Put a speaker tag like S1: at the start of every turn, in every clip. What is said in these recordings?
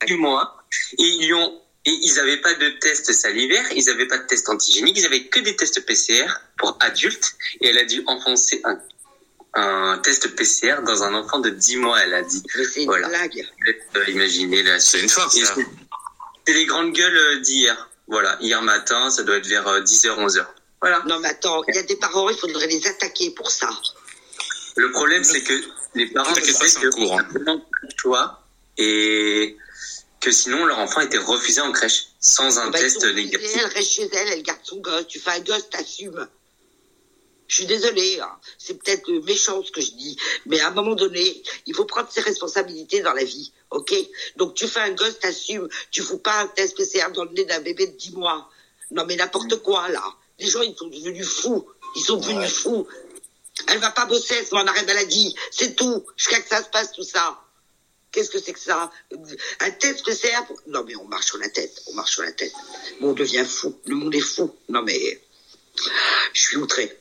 S1: du mois, et ils n'avaient pas de test salivaire, ils n'avaient pas de test antigénique, ils avaient que des tests PCR pour adultes, et elle a dû enfoncer un test PCR dans un enfant de 10 mois, elle a dit.
S2: Mais c'est une blague.
S1: Imaginez là.
S3: C'est une farce, ça.
S1: C'est les grandes gueules d'hier. Voilà, hier matin, ça doit être vers 10h, 11h. Voilà.
S2: Non, mais attends, il y a des parents, il faudrait les attaquer pour ça.
S1: Le problème, c'est que les parents
S3: c'est un cours, hein.
S1: Choix et que sinon leur enfant était refusé en crèche sans un test négatif.
S2: Elle reste chez elle, elle garde son gosse. Tu fais un gosse, t'assumes. Je suis désolée, hein. C'est peut-être méchant ce que je dis, mais à un moment donné, il faut prendre ses responsabilités dans la vie, ok? Donc tu fais un gosse, t'assumes. Tu fous pas un test PCR dans le nez d'un bébé de 10 mois. Non mais n'importe quoi là. Les gens ils sont devenus fous. Ils sont devenus fous. Elle va pas bosser, elle se met en arrêt maladie. C'est tout. Jusqu'à que ça se passe tout ça. Qu'est-ce que c'est que ça? Un test PCR pour... Non mais on marche sur la tête. On marche sur la tête. Bon, on devient fou. Le monde est fou. Non mais... Je suis outré.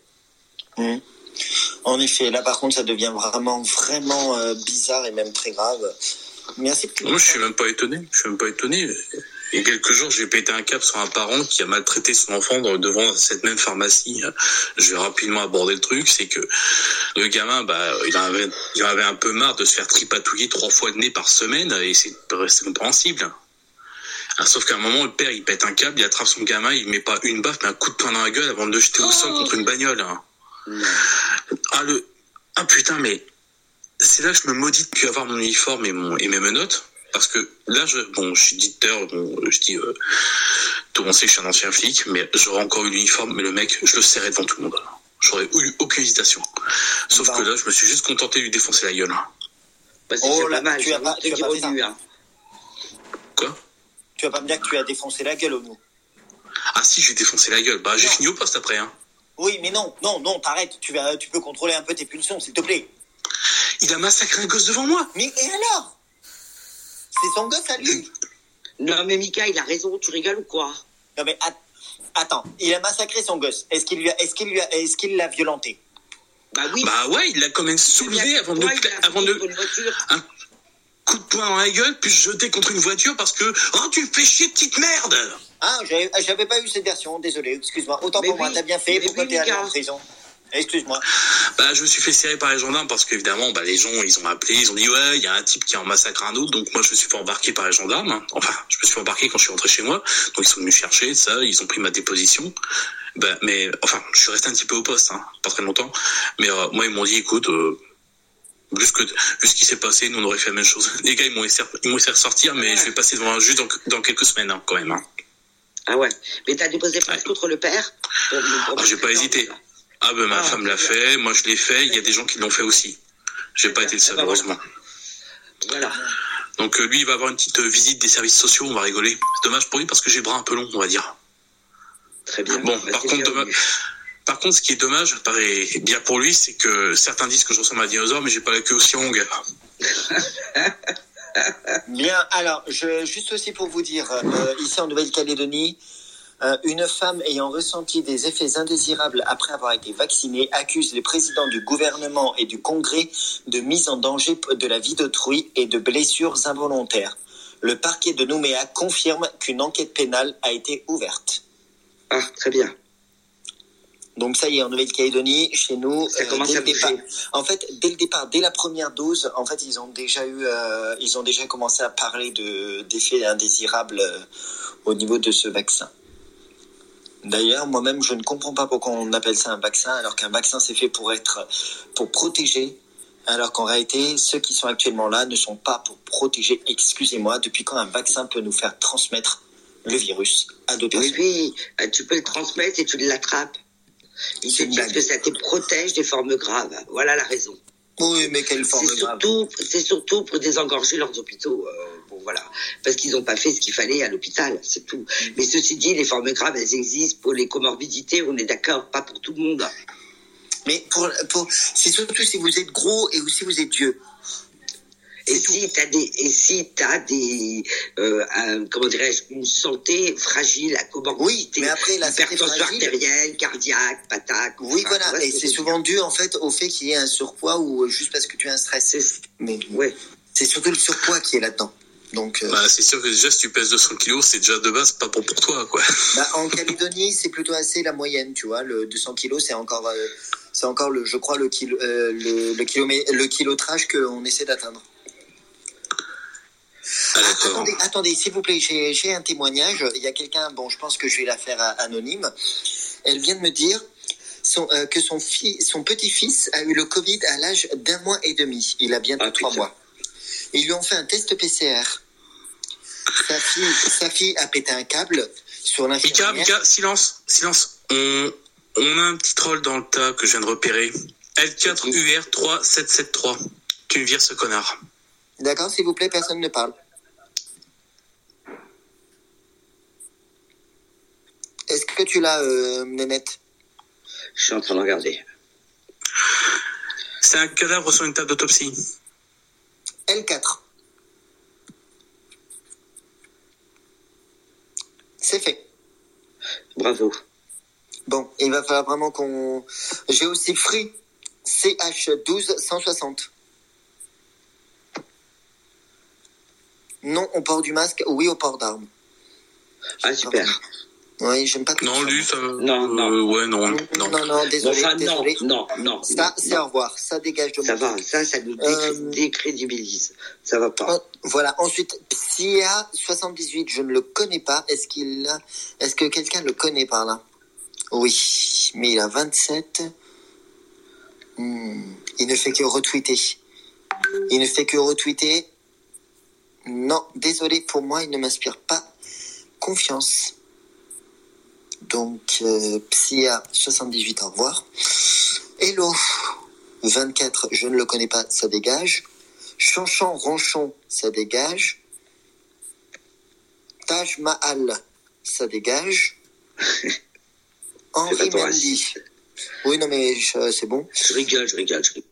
S4: En effet, là par contre ça devient vraiment bizarre et même très grave. Merci.
S3: Moi je suis même pas étonné. Il y a quelques jours, j'ai pété un câble sur un parent qui a maltraité son enfant devant cette même pharmacie. Je vais rapidement aborder le truc, c'est que le gamin, il en avait un peu marre de se faire tripatouiller 3 fois de nez par semaine, et c'est compréhensible. Alors, sauf qu'à un moment, le père, il pète un câble, il attrape son gamin, il met pas une baffe, mais un coup de poing dans la gueule avant de le jeter au sol contre une bagnole. Putain, mais c'est là que je me maudis de plus avoir mon uniforme et mes menottes. Parce que là, je suis dicteur, tout le monde sait que je suis un ancien flic, mais j'aurais encore eu l'uniforme, mais le mec, je le serrais devant tout le monde. J'aurais eu aucune hésitation. Sauf que là, je me suis juste contenté de lui défoncer la gueule.
S4: Tu as pas fait ça.
S3: Quoi?
S4: Tu vas pas me dire que tu as défoncé la gueule au nous.
S3: Ah si, je lui ai défoncé la gueule. J'ai fini au poste après.
S4: Oui, mais non, t'arrêtes. Tu peux contrôler un peu tes pulsions, s'il te plaît.
S3: Il a massacré un gosse devant moi.
S4: Mais et alors? C'est son gosse à lui.
S2: Non mais Mika, il a raison, tu rigoles ou quoi?
S4: Non mais attends, il a massacré son gosse. Est-ce qu'il l'a violenté?
S2: Bah oui.
S3: Bah ouais, il l'a quand même soulevé avant de un coup de poing dans la gueule, puis jeté contre une voiture parce que tu me fais chier, petite merde.
S4: Ah, j'avais pas eu cette version, désolé, excuse-moi. Autant pour moi, t'as bien fait, pourquoi t'es allé en prison? Excuse-moi.
S3: Je me suis fait serrer par les gendarmes parce qu'évidemment, les gens, ils ont appelé, ils ont dit ouais, il y a un type qui en massacre un autre, donc moi je me suis fait embarquer par les gendarmes. Enfin, je me suis fait embarquer quand je suis rentré chez moi, donc ils sont venus chercher ça, ils ont pris ma déposition. Mais enfin, je suis resté un petit peu au poste, pas très longtemps. Mais moi ils m'ont dit écoute, vu ce qui s'est passé, nous on aurait fait la même chose. Les gars ils m'ont laissé ressortir, mais je vais passer devant un juge dans quelques semaines quand même.
S2: Ah ouais, mais t'as déposé plainte contre le père?
S3: J'ai pas hésité. Ma femme l'a fait, moi je l'ai fait, il y a des gens qui l'ont fait aussi. J'ai pas été le seul, heureusement.
S2: Voilà.
S3: Donc lui, il va avoir une petite visite des services sociaux, on va rigoler. C'est dommage pour lui parce que j'ai le bras un peu long, on va dire.
S2: Très bien.
S3: Bon, par contre, ce qui est dommage, bien pour lui, c'est que certains disent que je ressemble à un dinosaure, mais j'ai pas la queue aussi longue.
S4: Bien, alors, juste aussi pour vous dire, ici en Nouvelle-Calédonie, une femme ayant ressenti des effets indésirables après avoir été vaccinée accuse les présidents du gouvernement et du Congrès de mise en danger de la vie d'autrui et de blessures involontaires. Le parquet de Nouméa confirme qu'une enquête pénale a été ouverte.
S2: Ah, très bien.
S4: Donc ça y est, en Nouvelle-Calédonie, chez nous,
S2: ça commence à bouger.
S4: En fait, dès le départ, dès la première dose, en fait, ils ont déjà commencé à parler d'effets indésirables au niveau de ce vaccin. D'ailleurs, moi-même, je ne comprends pas pourquoi on appelle ça un vaccin, alors qu'un vaccin, c'est fait pour protéger, alors qu'en réalité, ceux qui sont actuellement là ne sont pas pour protéger. Excusez-moi, depuis quand un vaccin peut nous faire transmettre le virus à d'autres personnes?
S2: Oui, tu peux le transmettre et tu l'attrapes. Ils te disent que ça te protège des formes graves. Voilà la raison.
S4: Oui, mais quelle forme grave?
S2: C'est surtout pour désengorger leurs hôpitaux. Voilà, parce qu'ils n'ont pas fait ce qu'il fallait à l'hôpital, c'est tout. Mais ceci dit, les formes graves, elles existent pour les comorbidités, on est d'accord, pas pour tout le monde.
S4: Mais c'est surtout si vous êtes gros et si vous êtes vieux.
S2: Et si t'as des comment dirais-je, une santé fragile à comorbidité,
S4: mais après la
S2: hypertension artérielle, cardiaque, patate.
S4: Oui, voilà, et c'est souvent dû en fait au fait qu'il y ait un surpoids ou juste parce que tu as un stress.
S2: Mais ouais.
S4: C'est surtout le surpoids qui est là-dedans. Donc,
S3: Bah, c'est sûr que déjà, si tu pèses 200 kilos, c'est déjà de base pas bon pour toi, quoi.
S4: bah, en Calédonie, c'est plutôt assez la moyenne, tu vois. Le 200 kilos, c'est encore je crois, le kilométrage qu'on essaie d'atteindre. Attendez, s'il vous plaît, j'ai un témoignage. Il y a quelqu'un, bon, je pense que je vais la faire anonyme. Elle vient de me dire que son petit-fils a eu le Covid à l'âge d'1 mois et demi. Il a bientôt 3 mois. Ils lui ont fait un test PCR. Sa fille a pété un câble sur l'infirmière.
S3: Mika, silence. On a un petit troll dans le tas que je viens de repérer. L4UR3773. Tu me vires ce connard.
S4: D'accord, s'il vous plaît, personne ne parle. Est-ce que tu l'as, Nénette?
S2: Je suis en train de regarder.
S3: C'est un cadavre sur une table d'autopsie.
S4: L4. C'est fait.
S2: Bravo.
S4: Bon, il va falloir vraiment qu'on... J'ai aussi Free CH12160. Non au port du masque, oui au port d'armes.
S2: Ah, super.
S4: Oui, j'aime pas tout
S3: Non,
S4: ça.
S3: lui, ça...
S2: Non.
S3: Ouais, non.
S4: Non, désolé,
S2: Enfin,
S4: désolé.
S2: Non.
S4: Ça, c'est au revoir. Ça dégage de
S2: Ça
S4: mon
S2: va,
S4: truc.
S2: ça nous décrédibilise. Ça va pas.
S4: Voilà, ensuite, Psya78, je ne le connais pas. Est-ce que quelqu'un le connaît par là? Oui, mais il a 27. Il ne fait que retweeter. Non, désolé, pour moi, il ne m'inspire pas confiance. Donc, Psya78, au revoir. Hello, 24, je ne le connais pas, ça dégage. Chanchan, Ranchon, ça dégage. Taj Mahal, ça dégage. Henri Mendy. Oui, non, mais c'est bon.
S2: Je rigole.